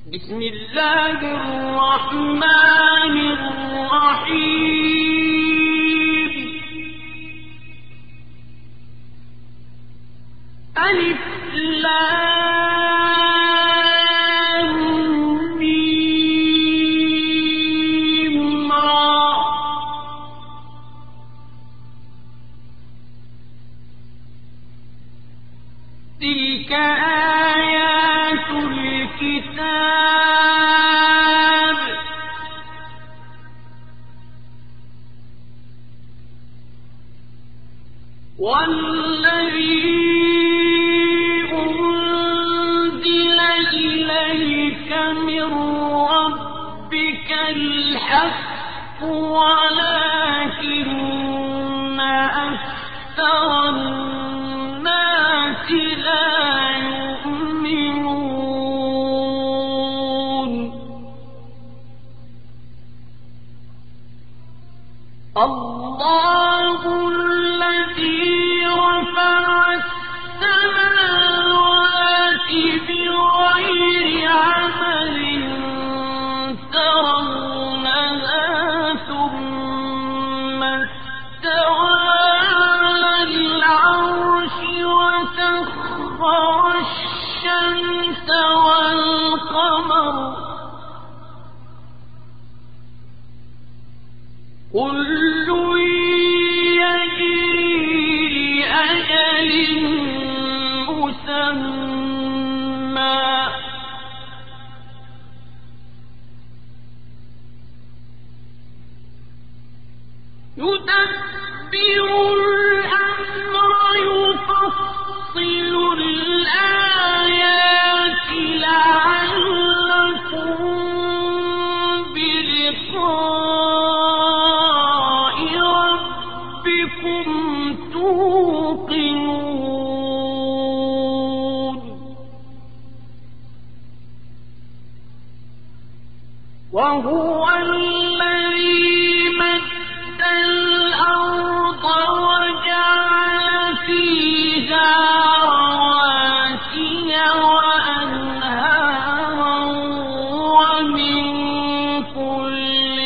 بسم الله الرحمن الرحيم. ألف لام ميم را. تلك آيات الكتاب والذي أنزل إليك من ربك الحق ولكن أكثر الناس لا يؤمنون. الله الذي رفع السماوات بغير عمد ترونها ثم استوى على العرش وسخر الشمس والقمر كل يجري لأجل مسمى يدبر الأمر يفصل الآيات لعلكم بلقاء ربكم توقنون. وهو الذي مد الأرض وجعل فيها رواسي وأنهارا ومن كل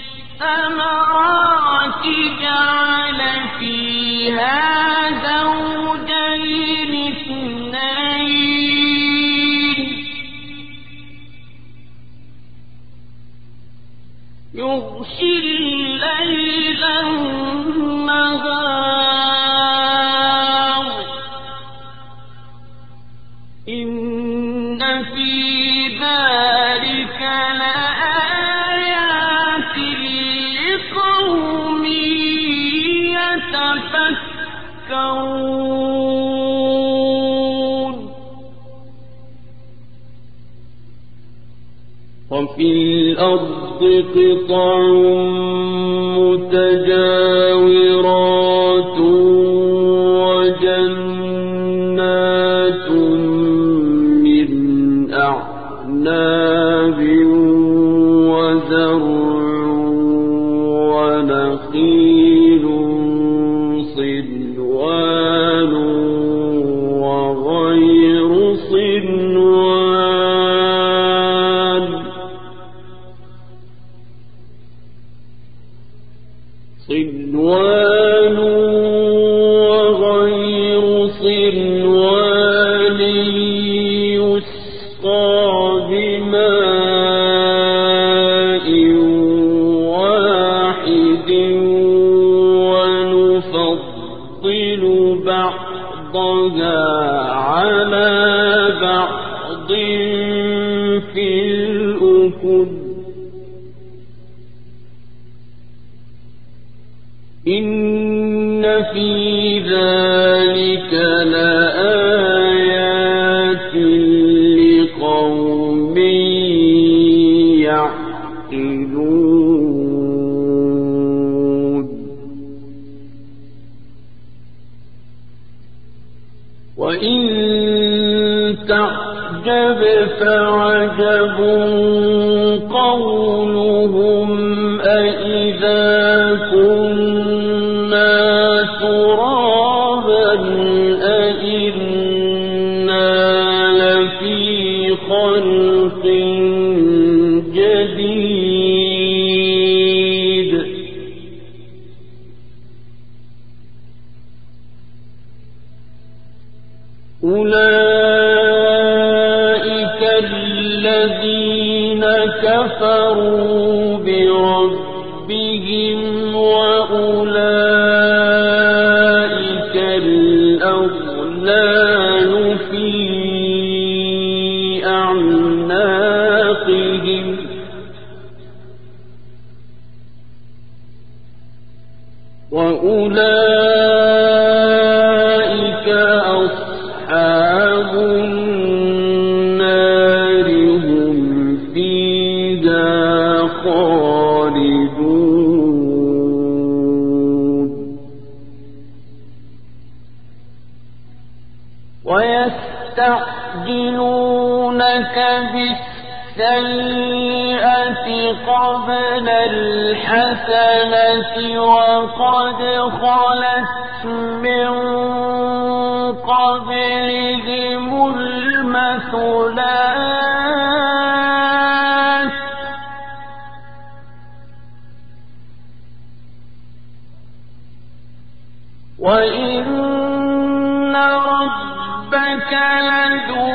الثمرات جعل فيها زوجين اثنين يغشي الليل النهار إن في ذلك لآيات لقوم يتفكرون. وفي الأرض قطع متجاورات وجنات من أعناب وزرع ونخيل صنوان وغير صنوان وغير صنوان يسقى بماء واحد ونفضل بعضها على بعض في الأكل إن في ذلك لآيات لقوم يعقلون. وإن تعجب فعجب قولهم أإذا كنا ترابا أإنا لفي خلق الذين كفروا بربهم وأولئك الأغلال في أعناقهم وأولئك أصحاب النار هم فيها خالدون ويستعجلونك بالسيئة قبل الحسنة وقد خلت من قبلهم المثلات وإن ربك لذو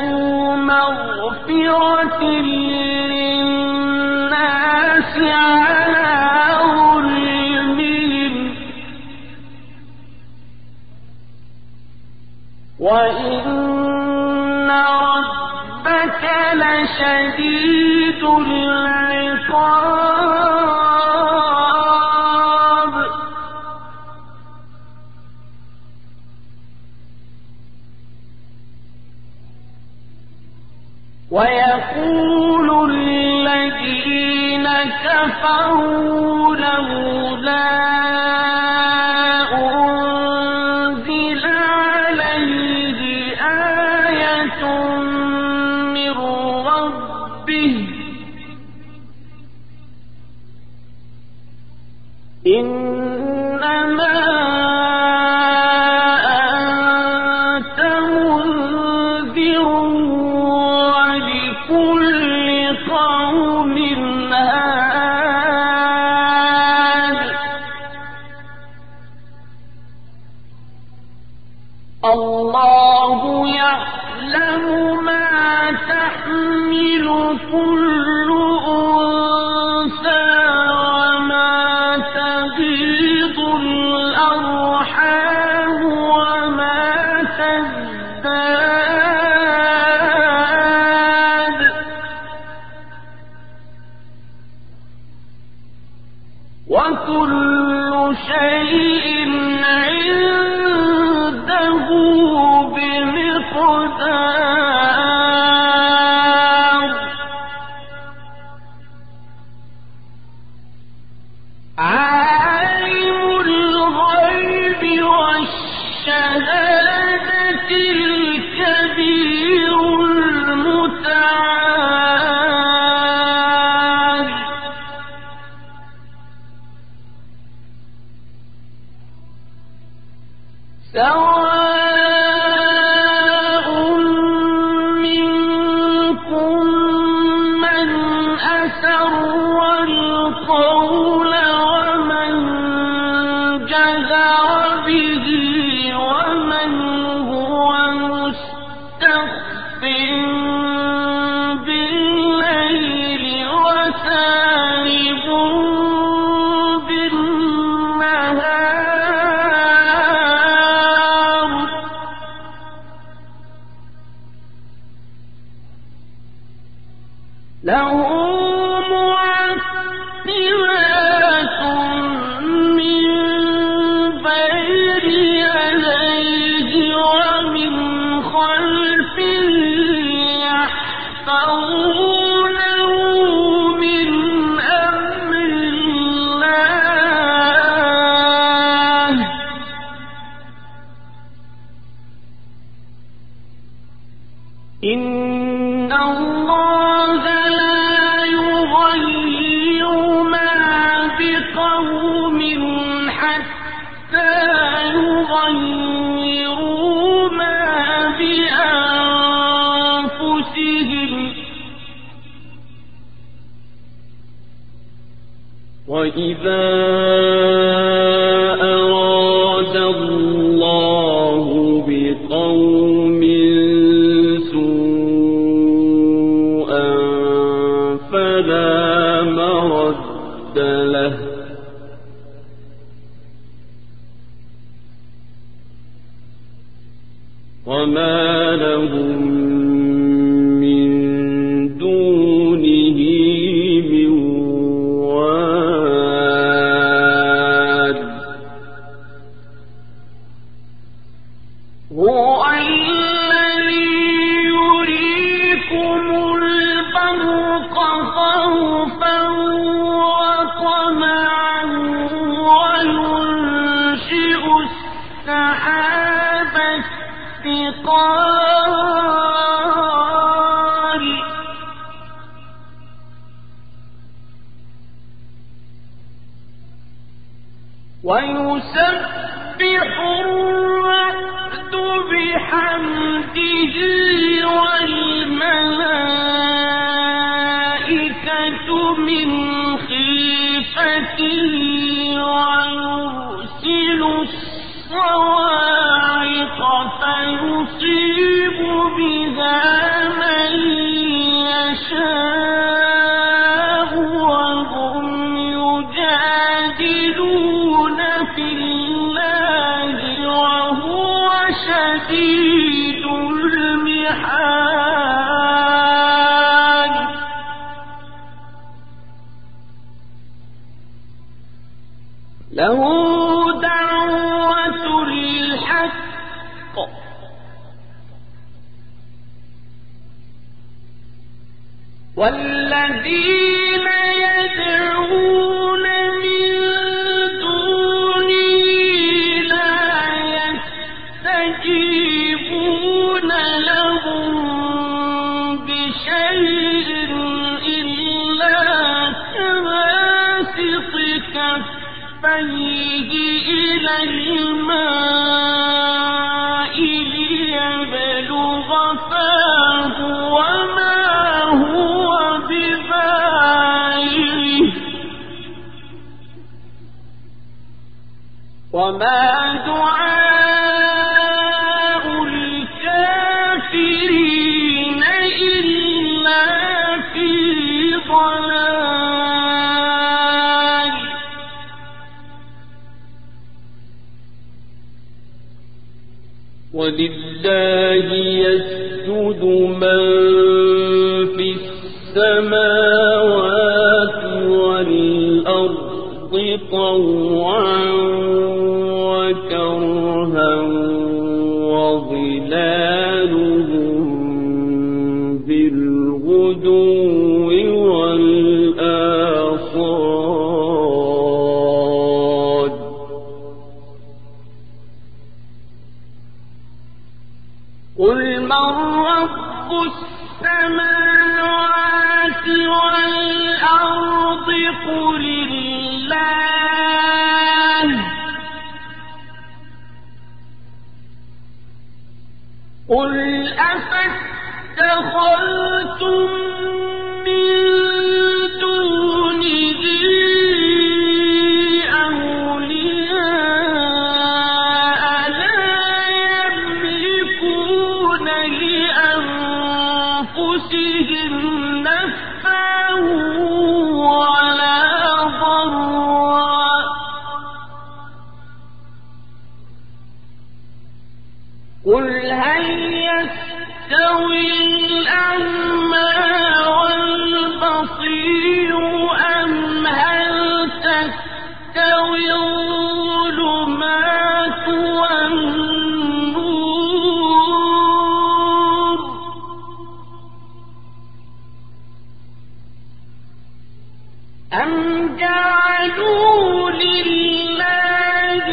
مغفرة للناس على ظلمهم وإن ربك لشديد العقاب ويقول الذين كفروا لولا أنزل عليه آية من ربه إنما أنت منذر ولكل قوم هاد الله يعلم ما تحمل كل أنثى وما تغيض الأرحام وما تزداد وكل شيء عنده بمقدار عالم الغيب والشهادة الكبير المتعال سواء منكم من أسر القول ومن جهر به ومن هو مستخف بالليل وسارب بالنهار له معقبات من بين يديه ومن خلفه يحفظونه من أمر الله إن الله لا يغير ما بقوم حتى يغيروا ما بأنفسهم وإذا أراد الله بقوم سوءا ويسبح الرعد بحمده والملائكة من خيفته ويرسل الصواعق فيصيب بها من يشاء وهم يجادلون في الله وهو شديد المحال له دعوة الحق والذين يدعون من دونه لا يستجيبون لهم بشيء إلا كباسط كفيه إلى الماء ليبلغ فاه وما دعاء الكافرين إلا في ضلال ولله يسجد من في السماوات والأرض طوعا وكرها وظلالهم بالغدو والآصال قل من رب السماوات والأرض قل الله قل أفاتخذتم من دونه أولياء لا يملكون لأنفسهم نفعا ولا ضرا قل هل يستوي الأعمى والبصير أم هل تستوي الظلمات والنور أم جعلوا لله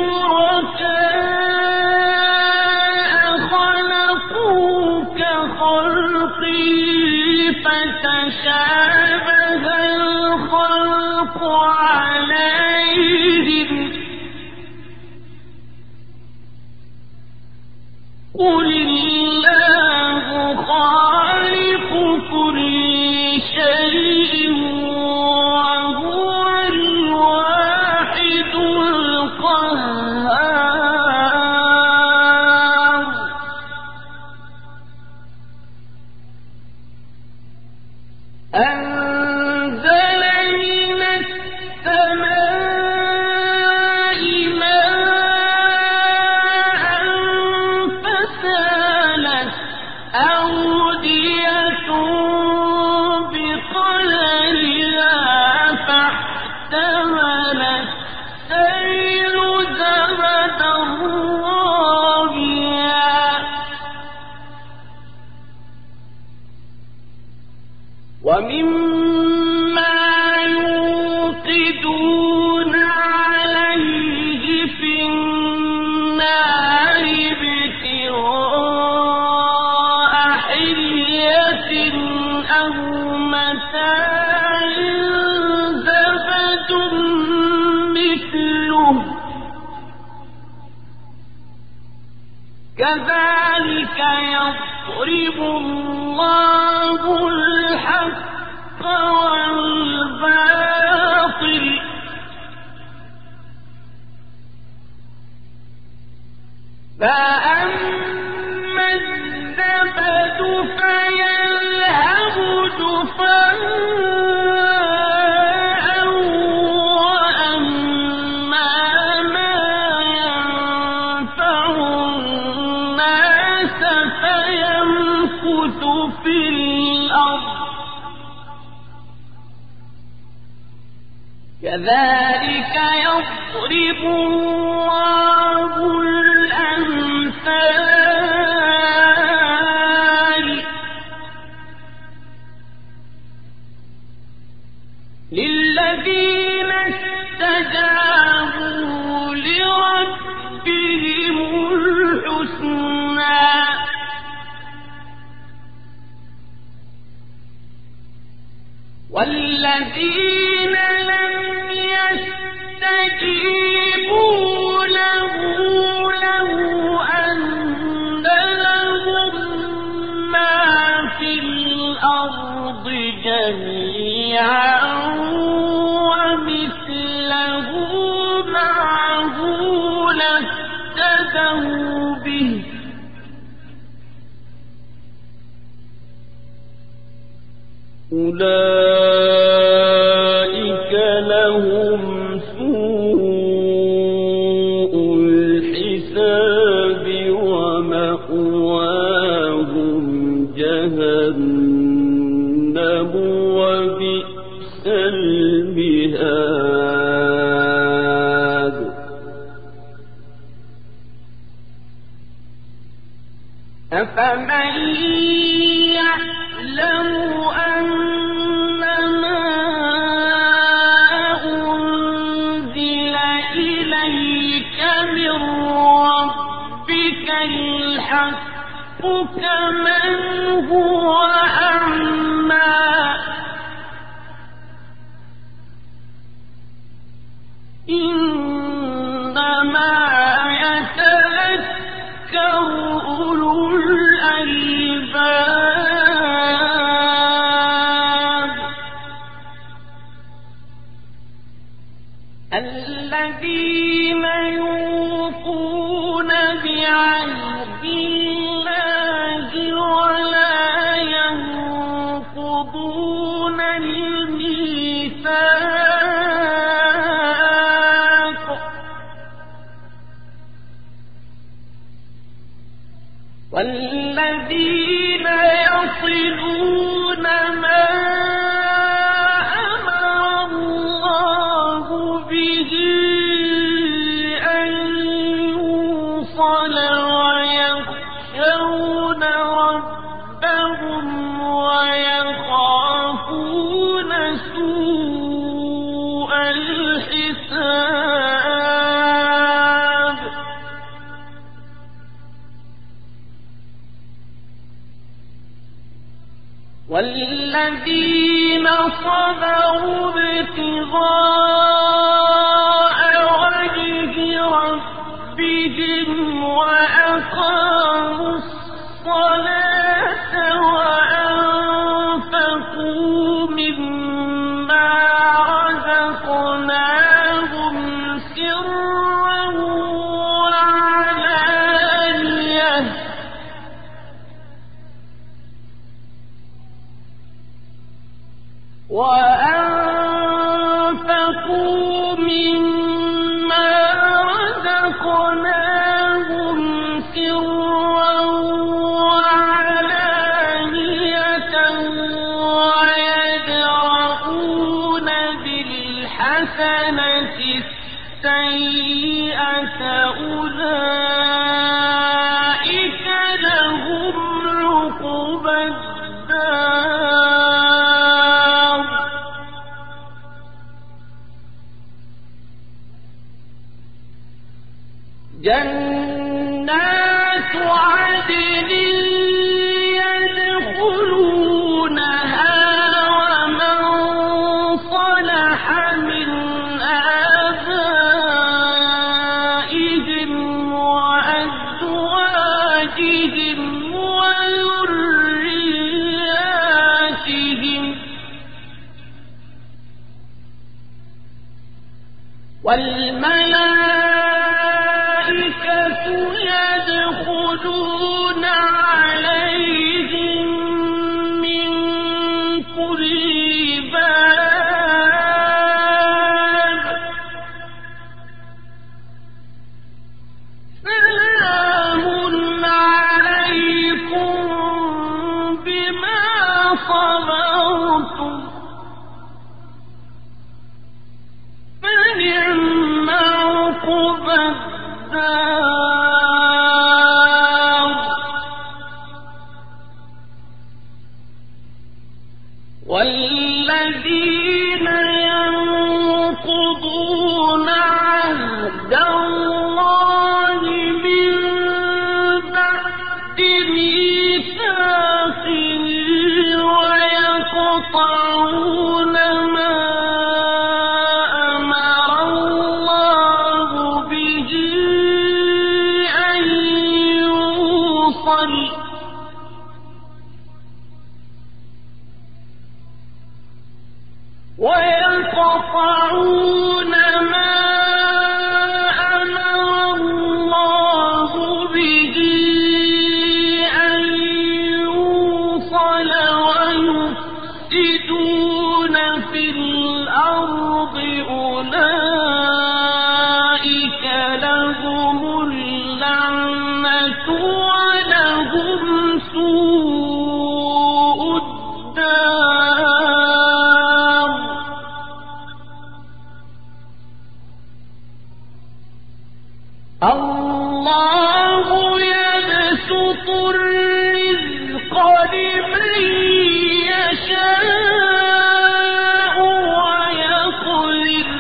شركاء خلقوا كخلقه فتشابه الخلق عليهم قل الله خالق كل شيء وهو الواحد القهار أنزل من السماء ماء فسالت أودية بقدرها فاحتمل السيل زبدا رابيا ومما يوقدون عليه في النار ابتغاء حلية أو متاع زبد مثله كذلك يضرب الله الحق والباطل فأما الزبد فيذهب جفاء وأما ما ينفع الناس فيمكث في الأرض كذلك يضرب الله الأمثال للذين استجابوا لربهم الحسنى والذين لم يستجيبوا له لو أن لهم ما في الأرض جميعا ومثله معه لافتدوا به أولئك لهم سوء الحساب ومأواهم جهنم وبئس المهاد أفمن يعلم أنما أنزل إليك من ربك الحق كمن هو أعمى إنما يتذكر أولو الألباب الذين يوفون بعهد الله ولا ينقضون الميثاق والذين يصلون ما أمر الله به أن يوصل ويخشون ربهم ويخافون سوء الحساب والذين صبروا ابتغاء وجه ربهم وأقاموا الصلاة وأنفقوا مما رزقناهم سرا وعلانية وأنفقوا مما رزقناهم سرا وعلانية ويدرؤون بالحسنة السيئة أولئك لهم عقبى الدار جنات عدن يدخلونها ومن صلح من آبائهم وأزواجهم والملائكة يدخلون عليهم من كل باب سلام عليكم بما صبرتم فنعم عقبى الدار والذين ينقضون عهد الله من بعد ميثاقه ويقطعون ما أمر الله به أن يوصل ويقطعون ما أمر الله به أن يوصل ويفسدون في الأرض أولئك لهم اللعنة ولهم سوء الدار الله يبسط الرزق لمن يشاء ويقدر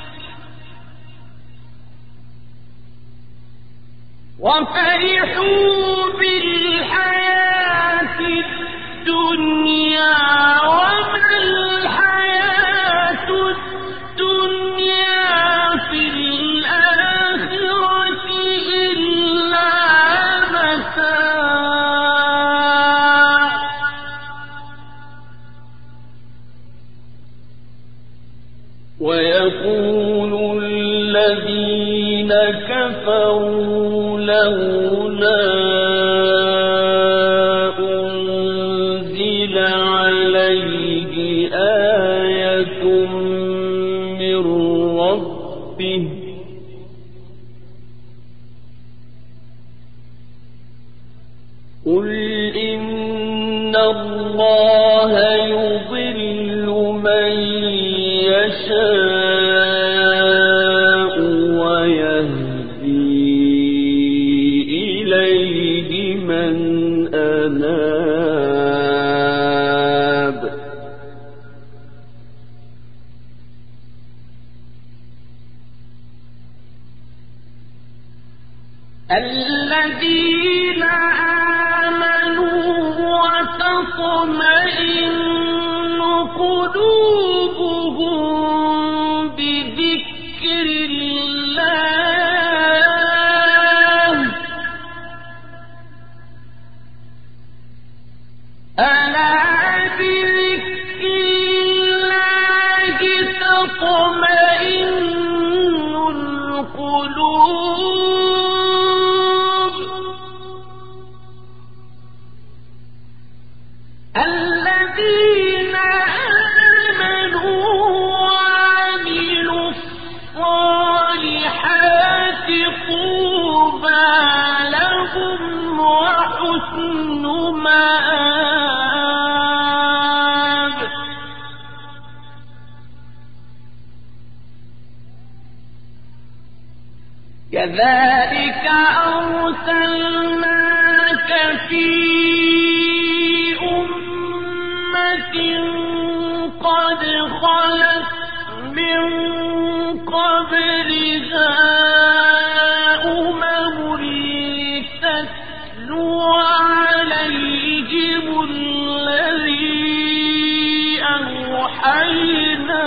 وفرحوا بالحياة الدنيا وما الحياة الدنيا في الآخرة إلا متاع ويقول الذين كفروا لولا أنزل عليه آية من ربه قل إن الله يضل من يشاء ويهدي إليه من أناب الذين آمنوا وتطمئن قلوبهم بذكر الله ألا بذكر الله تطمئن القلوب الذين آمنوا وعملوا الصالحات طوبى لهم وحسن مآب كذلك أرسلناك في أمة قد خلت من قبلها أمم لتتلو عليهم الذي أوحينا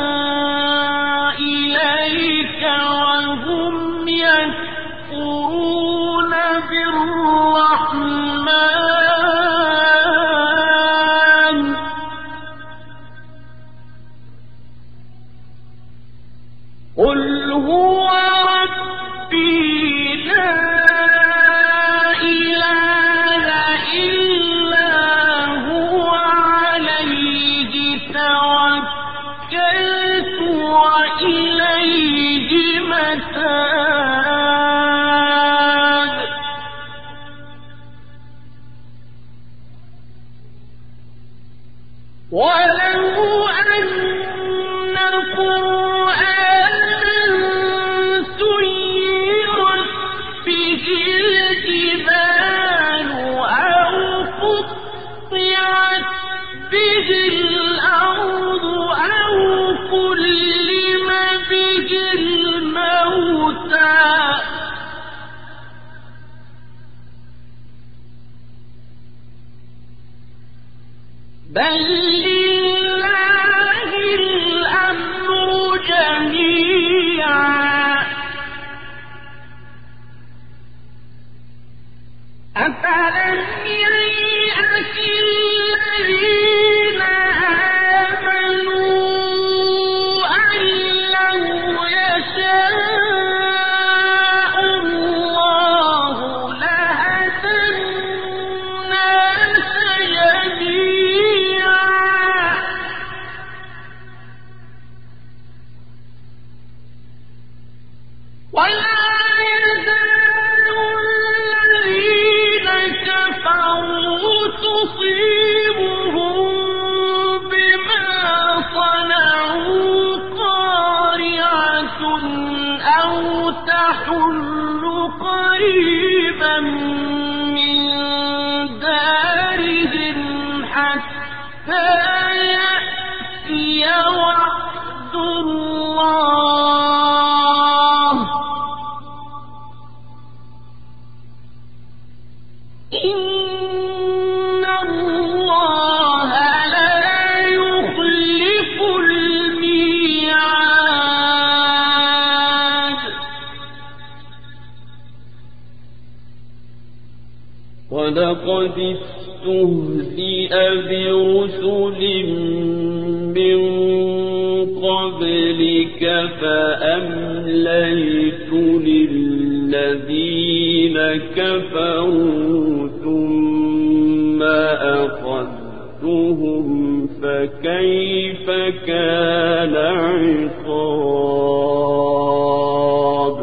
إليك وهم يكفرون بالرحمن قل هو ربي لا إله إلا هو عليه توكلت وإليه متاب ولو أن قرآنا سيرت به الجبال أو قطعت به الأرض أو كلم به الموتى بل لله الأمر جميعا أفلم ييأس الذين آمنوا أن لو يشاء الله لهدى الناس جميعا ولا يزال الذين كفروا تصيبهم بما صنعوا قارعة أو تحل قريبا من دارهم حتى يأتي وعد الله إن الله لا يخلف الميعاد ولقد استهزئ برسل من قبلك فأمليت للذين كفروا ثم أخذتهم فكيف كان عقاب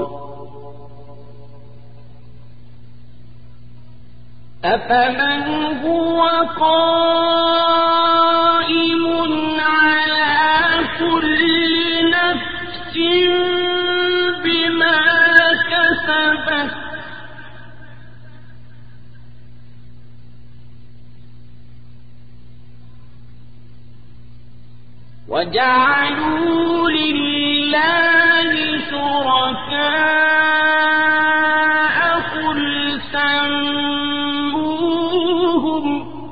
أفمن هو قائم على كل نفس بما كسبت وجعلوا لله شركاء قل سموهم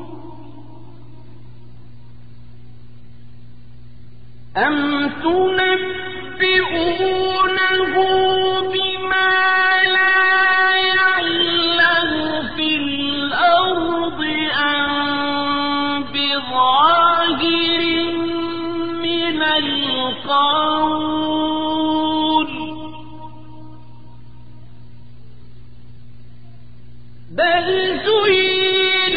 أم تنبئونه بما لا يعلم في الأرض أم بظاهر من القول بل زين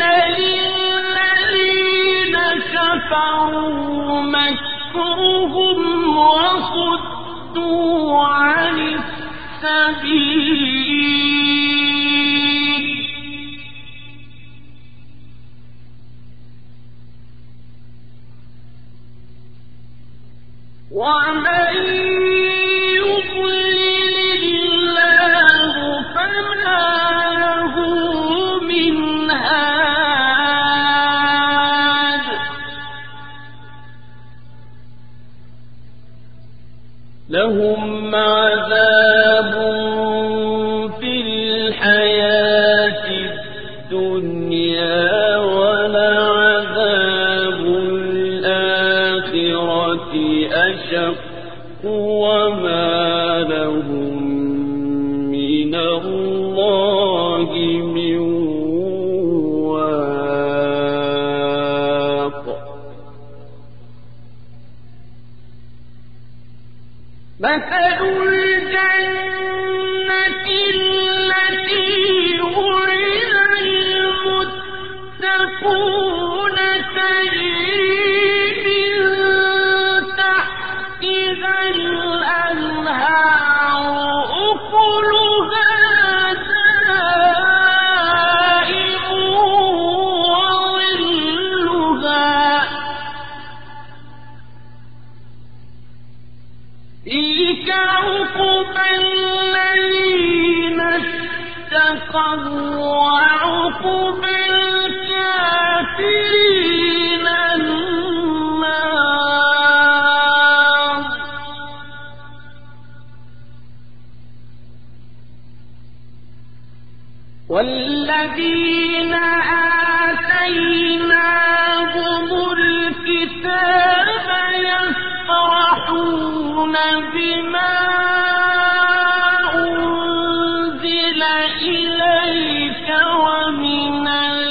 للذين كفروا مكرهم وصدوا عن السبيل ومن يضلل الله فما له من هاد لهم عذاب في الحياة الدنيا ولعذاب الآخرة أشق وما لهم من الله من واق مثل الجنة التي وعد المتقون تجري من تحتها الأنهار أكلها دائم وظلها تلك عقبى الذين اتقوا وعقبى الكافرين النار والذين آتيناهم الكتاب يفرحون بما أنزل إليك ومن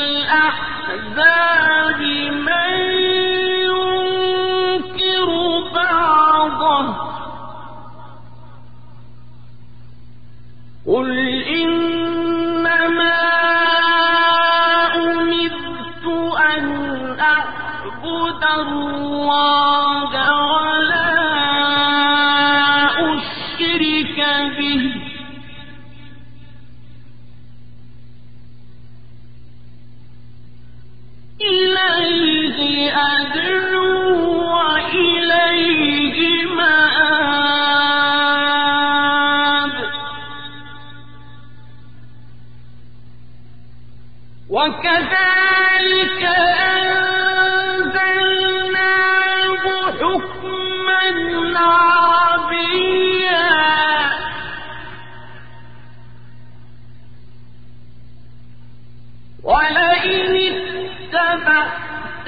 الأحزاب من ينكر بعضه قل إنما أمرت أن أعبد الله ولا أشرك به إليه أدعو وإليه مآب وكذلك أنزلناه حكما عربيا ولئن اتبعت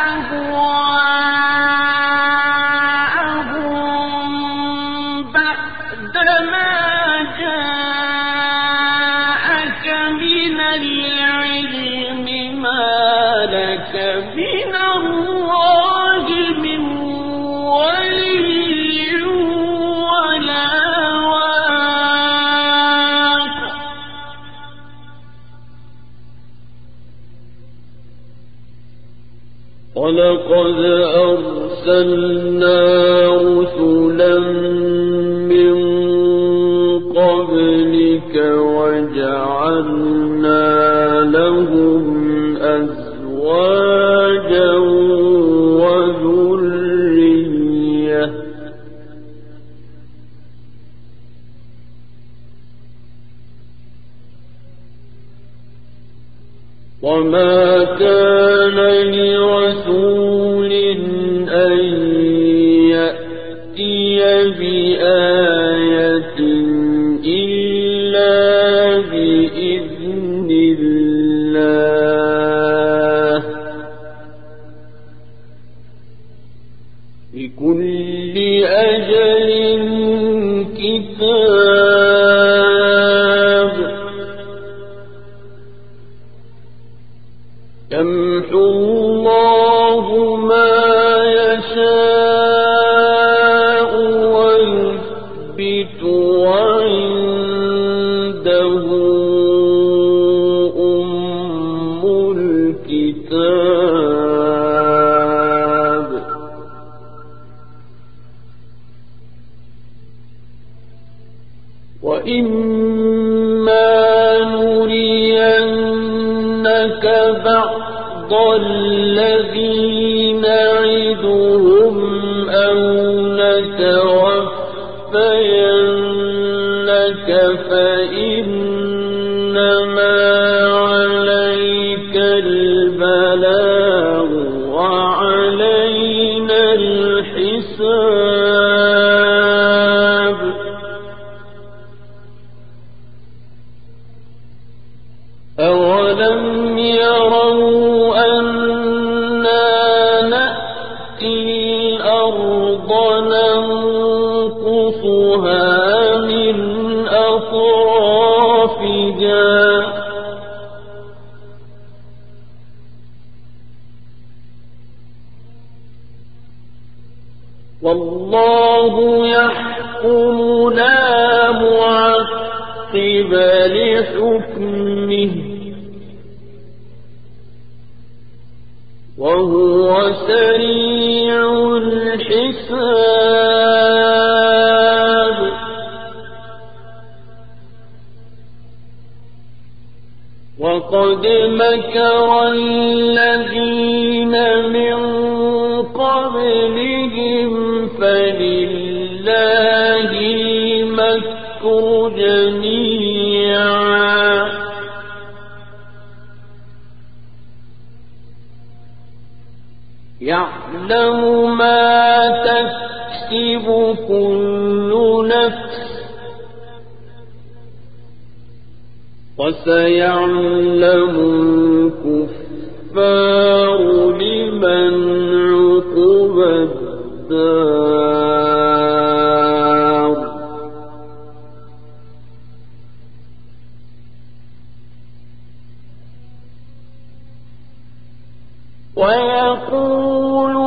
أهواءهم بعدما جاءك من العلم ما لك من الله من ولي ولا واق ولقد أرسلنا رسلا من قبلك وجعلنا لهم أزواجا وذرية وما كان لرسول أن يأتي بآية إلا بإذن الله لكل أجل كتاب يمحو الله ما يشاء ويثبت وعنده أم الكتاب وإما نرينك بعض الذي نعدهم أو نتوفينك فإنما عليك البلاغ وعلينا الحساب أولم يروا أنا نأتي الأرض ننقصها من أطرافها والله يحكم ربكم لا معقب لحكمه وهو سريع الحساب وقد مكر الذين من قبلهم فلله المكر جميعا يعلم ما تكسب كل نفس وسيعلم الكفار لمن عقب الدار ويقول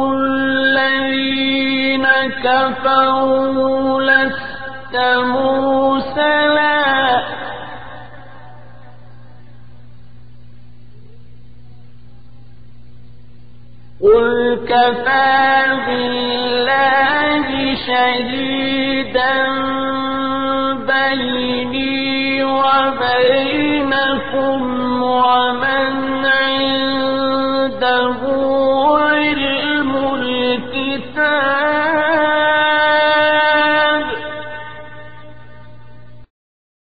الذين كفروا لست مرسلا قل كفى بالله شهيدا بيني وبينكم